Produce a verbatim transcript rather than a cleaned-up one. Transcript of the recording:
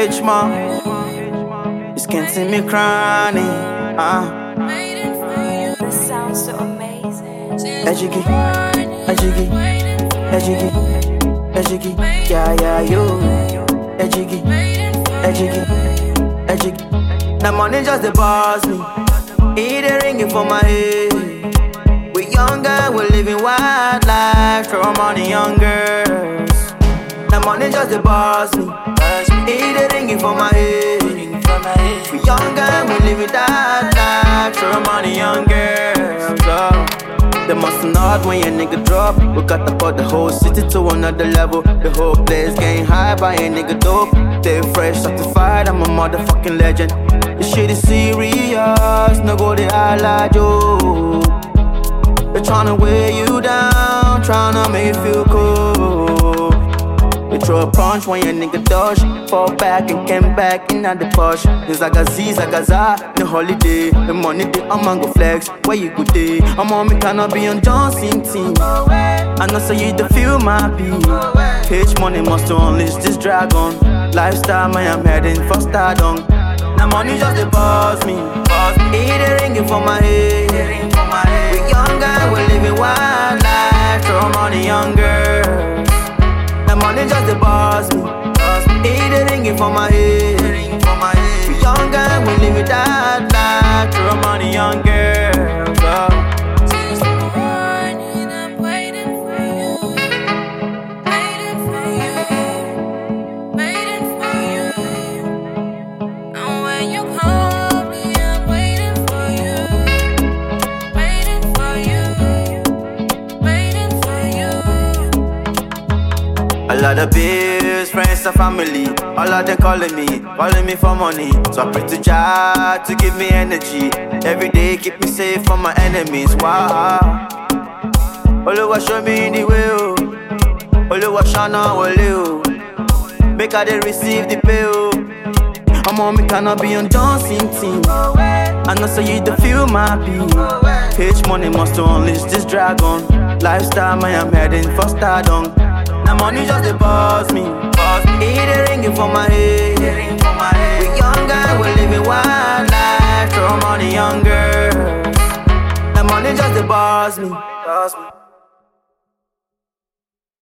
H man, you can't see me crying. Uh. This sounds so amazing. Ejigi, Ejigi, Ejigi, Ejigi, yeah, yeah, yo. Ejigi, Ejigi, Ejigi. Now money just the boss me. He dey ringing for my head. We younger, we living wild life. Throw money on girls. Now money just the boss me. He dey ringing for my head. We younger, we living that life. Throw money on girls. Oh. They must not when your nigga drop. We got to put the whole city to another level. The whole place getting high by a nigga dope. They fresh, certified, I'm a motherfucking legend. This shit is serious, no go they highlight you. They tryna weigh you down, tryna make you feel cool. They throw a punch when your nigga dodge. Fall back and came back in at the push. It's like a Z, like a za, the holiday. The money they I'm on go flex, where you go day? I'm on me cannot be on Johnson team. I know so you the feel my beat. H money must unleash this dragon. Lifestyle, man, I'm heading for stardom. Now money just the boss me. He dey ringing for my head. We younger, we living wild life. Throw money on girls. Now money just the boss me. He dey ringing for my head. We younger, we living that life. Throw money on girls. Oh. A lot of bills, friends and family, all of them calling me, calling me for money. So I pray to God to give me energy. Every day keep me safe from my enemies. Wow. Oluwa show me the way, oh. Oluwa shana wale, oh. Make I dey receive the pay, oh. I'm on me cannot be on Johnson team. I know so you the feel my beat. H money must unleash this dragon. Lifestyle, man, I'm heading for stardom. Now money just the boss me. He dey ringing for my head. We younger, we living wild life. Throw money on girls. Now money just the boss me.